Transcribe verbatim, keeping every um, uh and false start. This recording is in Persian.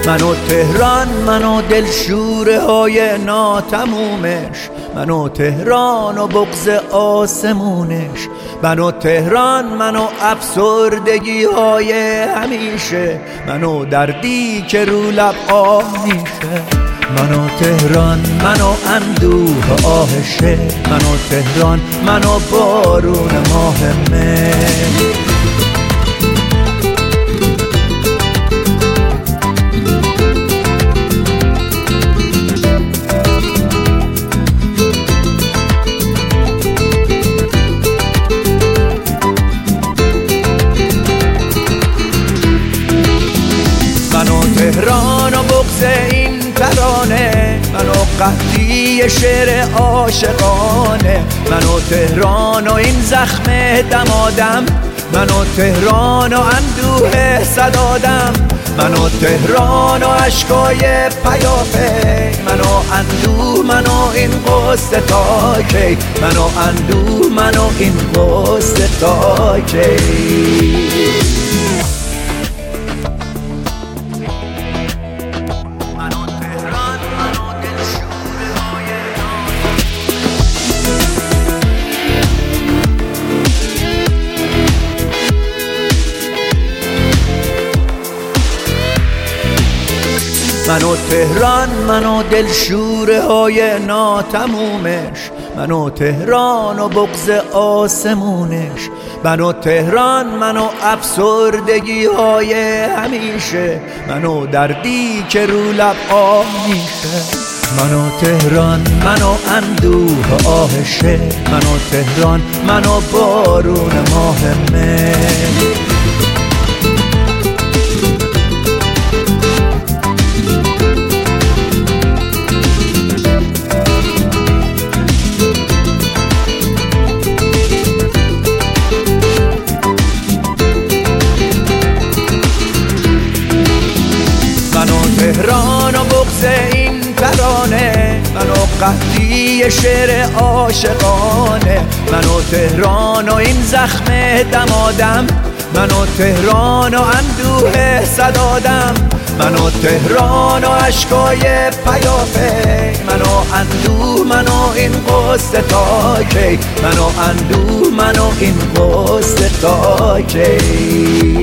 من و تهران، من و دلشوره های ناتمومش، من و تهران و بغض آسمونش، من و تهران، من و افسردگی های همیشه، من و دردی که رو لب آه میشه. من و تهران، من و اندوه آهشه، من و تهران، من و بارون ماه مه. من و تهران و بغض این ترانه، من و قحطی شعر عاشقانه، من و تهران و این زخم دمادم، من و تهران و اندوه صدادم، من و تهران و عشقای پیاپی، من و اندوه، من و این قصه تا کی، من و اندوه، من و این قصه تا کی. من و تهران، من و دلشوره های ناتمومش، من و تهران و بغض آسمونش، من و تهران، من و افسردگی های همیشه، من و دردی که رو لب آه میشه. من و تهران، من و اندوه آهشه، من و تهران، من و بارون ماه مه. من و تهران و بغض این ترانه، من و قحطی شعر عاشقانه، من و تهران و این زخم دمادم، من و تهران و اندوه صدادم، من و تهران و عشقای پیاپی، من و اندوه، من و این قصه تا کی، من و اندوه، من و این قصه تا کی.